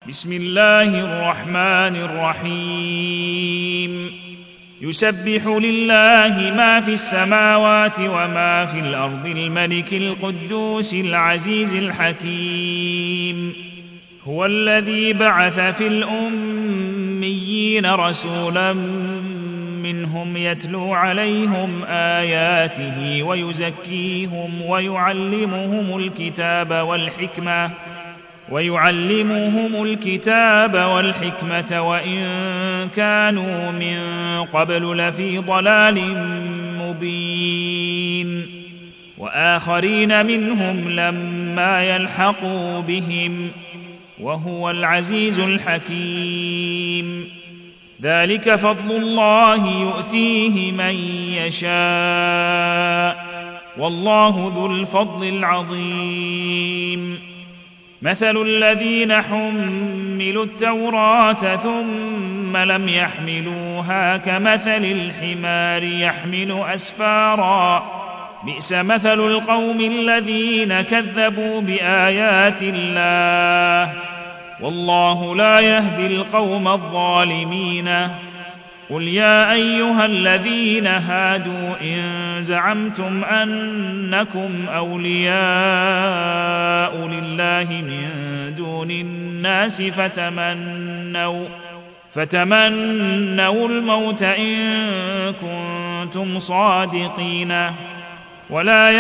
بسم الله الرحمن الرحيم يسبح لله ما في السماوات وما في الأرض الملك القدوس العزيز الحكيم هو الذي بعث في الأميين رسولا منهم يتلو عليهم آياته ويزكيهم ويعلمهم الكتاب والحكمة وإن كانوا من قبل لفي ضلال مبين وآخرين منهم لما يلحقوا بهم وهو العزيز الحكيم ذلك فضل الله يؤتيه من يشاء والله ذو الفضل العظيم مثل الذين حملوا التوراة ثم لم يحملوها كمثل الحمار يحمل أسفارا بئس مثل القوم الذين كذبوا بآيات الله والله لا يهدي القوم الظالمين قل يا أيها الذين هادوا إن زعمتم أنكم أولياء لله من دون الناس فتمنوا الموت إن كنتم صادقين ولا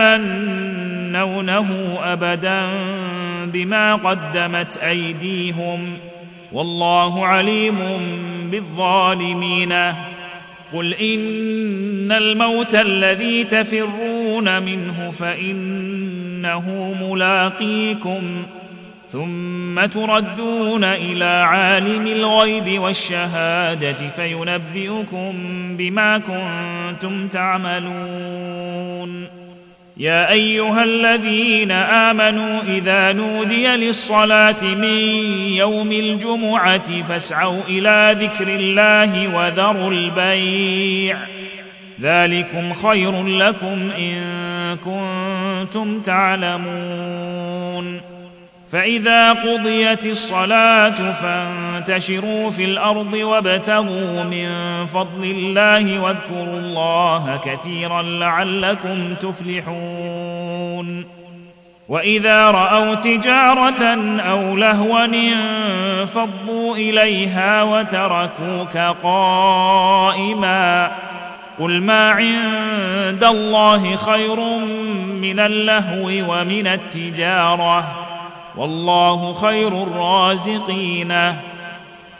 يتمنونه أبدا بما قدمت أيديهم والله عليم بالظالمين قل إن الموت الذي تفرون منه فإنه ملاقيكم ثم تردون إلى عالم الغيب والشهادة فينبئكم بما كنتم تعملون يا أيها الذين آمنوا إذا نودي للصلاة من يوم الجمعة فاسعوا إلى ذكر الله وذروا البيع ذلكم خير لكم إن كنتم تعلمون فإذا قضيت الصلاة فانتشروا في الأرض وابتغوا من فضل الله واذكروا الله كثيرا لعلكم تفلحون وإذا رأوا تجارة أو لهوا انفضوا إليها وتركوك قائما قل ما عند الله خير من اللهو ومن التجارة والله خير الرازقين